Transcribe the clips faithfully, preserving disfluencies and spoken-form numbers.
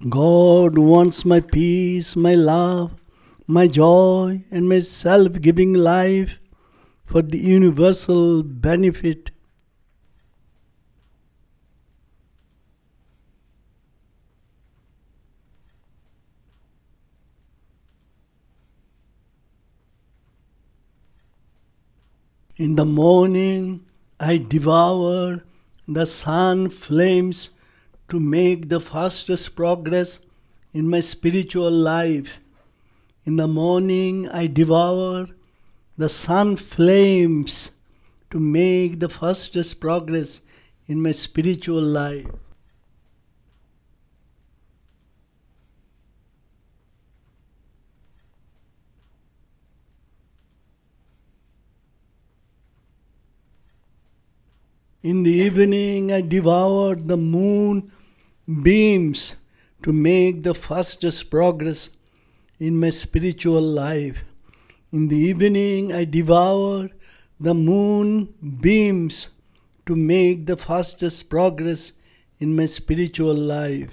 God wants my peace, my love, my joy, and my self giving life for the universal benefit. In the morning, I devour the sun flames to make the fastest progress in my spiritual life. In the morning, I devour the sun flames to make the fastest progress in my spiritual life. In the evening, I devour the moon beams to make the fastest progress in my spiritual life. In the evening, I devour the moon beams to make the fastest progress in my spiritual life.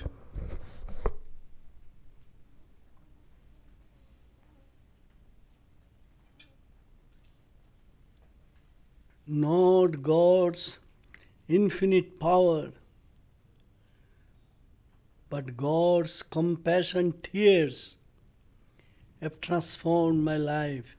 Not God's infinite power, but God's compassion tears have transformed my life.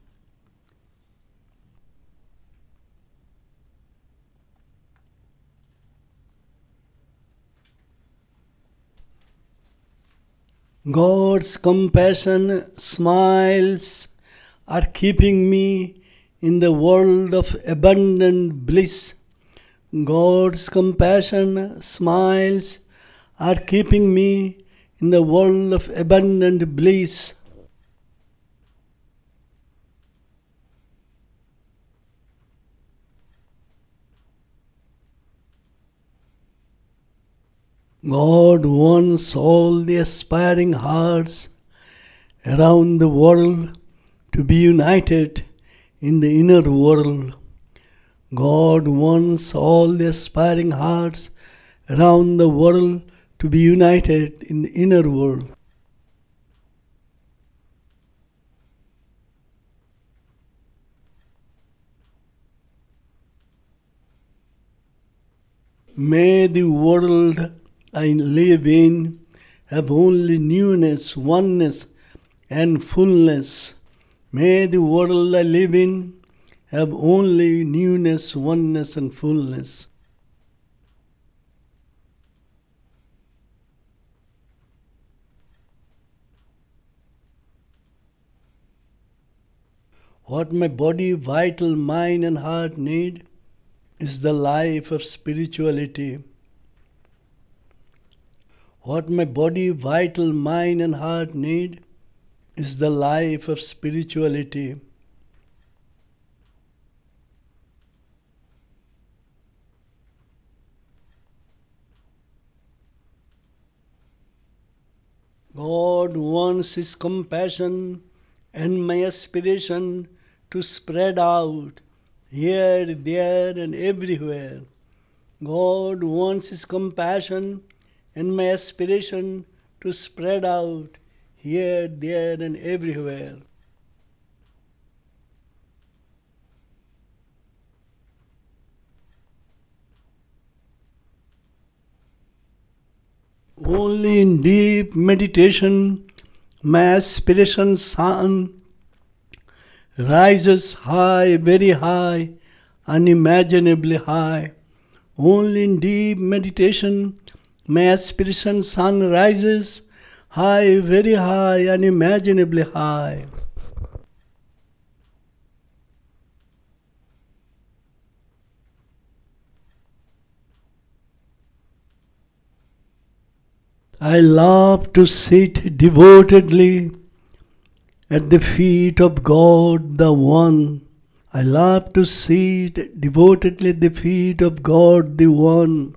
God's compassion smiles are keeping me in the world of abundant bliss. God's compassion smiles are keeping me in the world of abundant bliss. God wants all the aspiring hearts around the world to be united in the inner world. God wants all the aspiring hearts around the world to be united in the inner world. May the world I live in have only newness, oneness, and fullness. May the world I live in have only newness, oneness, and fullness. What my body, vital, mind, and heart need is the life of spirituality. What my body, vital, mind, and heart need is the life of spirituality. God wants His compassion and my aspiration to spread out here, there, and everywhere. God wants His compassion and my aspiration to spread out here, there, and everywhere. Only in deep meditation my aspiration sun rises high, very high, unimaginably high. Only in deep meditation my aspiration sun rises high, very high, unimaginably high. I love to sit devotedly at the feet of God the One. I love to sit devotedly at the feet of God the One.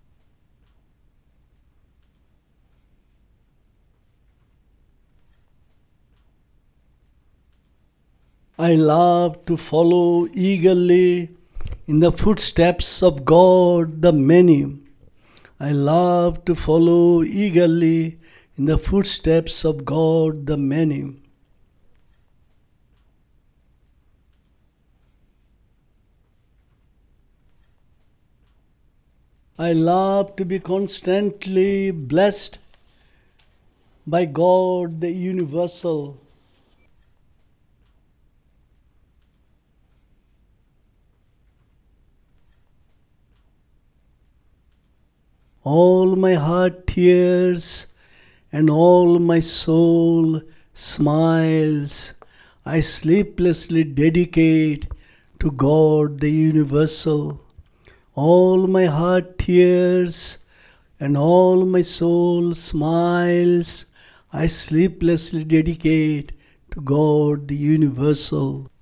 I love to follow eagerly in the footsteps of God the Many. I love to follow eagerly in the footsteps of God the many. I love to be constantly blessed by God the universal. All my heart tears and all my soul smiles. I sleeplessly dedicate to God the universal. All my heart tears and all my soul smiles. I sleeplessly dedicate to God the universal.